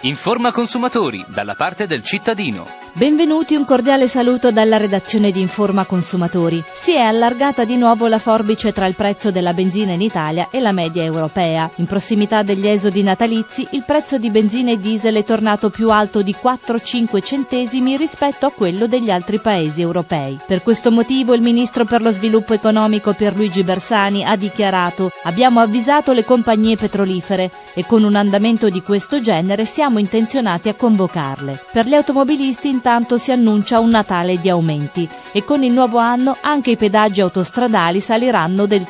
Informa Consumatori, dalla parte del cittadino. Benvenuti, un cordiale saluto dalla redazione di Informa Consumatori. Si è allargata di nuovo la forbice tra il prezzo della benzina in Italia e la media europea. In prossimità degli esodi natalizi, il prezzo di benzina e diesel è tornato più alto di 4-5 centesimi rispetto a quello degli altri paesi europei. Per questo motivo il ministro per lo sviluppo economico Pierluigi Bersani ha dichiarato: abbiamo avvisato le compagnie petrolifere e con un andamento di questo genere siamo intenzionati a convocarle. Per gli automobilisti intanto si annuncia un Natale di aumenti e con il nuovo anno anche i pedaggi autostradali saliranno del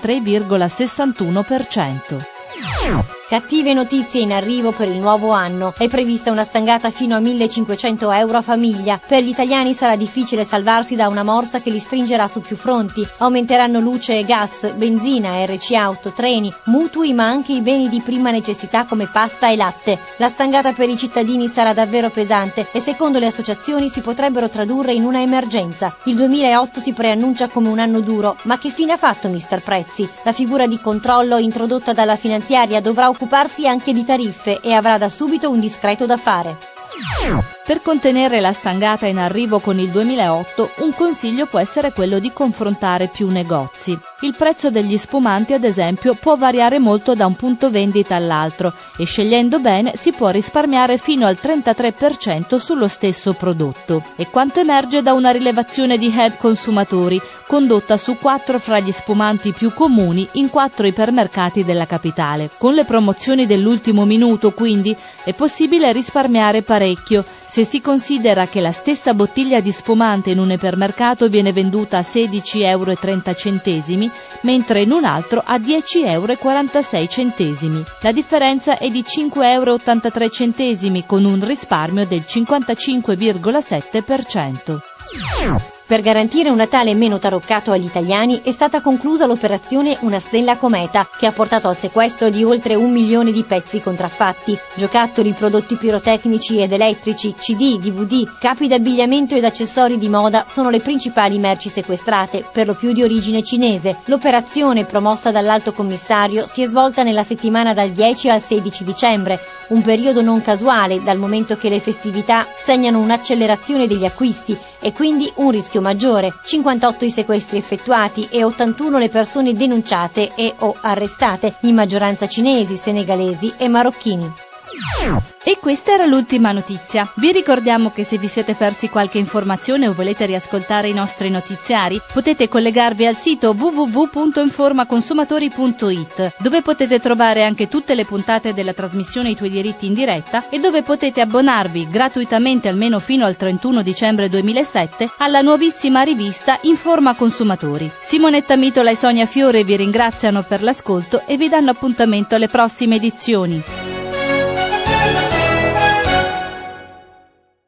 3,61%. Cattive notizie in arrivo per il nuovo anno. È prevista una stangata fino a 1.500 euro a famiglia. Per gli italiani sarà difficile salvarsi da una morsa che li stringerà su più fronti. Aumenteranno luce e gas, benzina, RC auto, treni, mutui, ma anche i beni di prima necessità come pasta e latte. La stangata per i cittadini sarà davvero pesante e secondo le associazioni si potrebbero tradurre in una emergenza. Il 2008 si preannuncia come un anno duro, ma che fine ha fatto Mr. Prezzi? La figura di controllo introdotta dalla finanziaria dovrà occuparsi anche di tariffe e avrà da subito un discreto da fare. Per contenere la stangata in arrivo con il 2008, un consiglio può essere quello di confrontare più negozi. Il prezzo degli spumanti, ad esempio, può variare molto da un punto vendita all'altro e scegliendo bene si può risparmiare fino al 33% sullo stesso prodotto. E quanto emerge da una rilevazione di Hub Consumatori, condotta su 4 fra gli spumanti più comuni in 4 ipermercati della capitale. Con le promozioni dell'ultimo minuto, quindi, è possibile risparmiare parecchio se si considera che la stessa bottiglia di spumante in un ipermercato viene venduta a 16,30 euro, mentre in un altro a 10,46 euro. La differenza è di 5,83 euro con un risparmio del 55,7%. Per garantire un Natale meno taroccato agli italiani è stata conclusa l'operazione Una Stella Cometa, che ha portato al sequestro di oltre 1 milione di pezzi contraffatti. Giocattoli, prodotti pirotecnici ed elettrici, CD, DVD, capi d'abbigliamento ed accessori di moda sono le principali merci sequestrate, per lo più di origine cinese. L'operazione, promossa dall'Alto Commissario, si è svolta nella settimana dal 10 al 16 dicembre, un periodo non casuale, dal momento che le festività segnano un'accelerazione degli acquisti e quindi un rischio maggiore. 58 i sequestri effettuati e 81 le persone denunciate e o arrestate, in maggioranza cinesi, senegalesi e marocchini. E questa era l'ultima notizia. Vi ricordiamo che se vi siete persi qualche informazione o volete riascoltare i nostri notiziari, potete collegarvi al sito www.informaconsumatori.it, dove potete trovare anche tutte le puntate della trasmissione I tuoi diritti in diretta e dove potete abbonarvi gratuitamente almeno fino al 31 dicembre 2007 alla nuovissima rivista Informa Consumatori. Simonetta Mitola e Sonia Fiore vi ringraziano per l'ascolto e vi danno appuntamento alle prossime edizioni.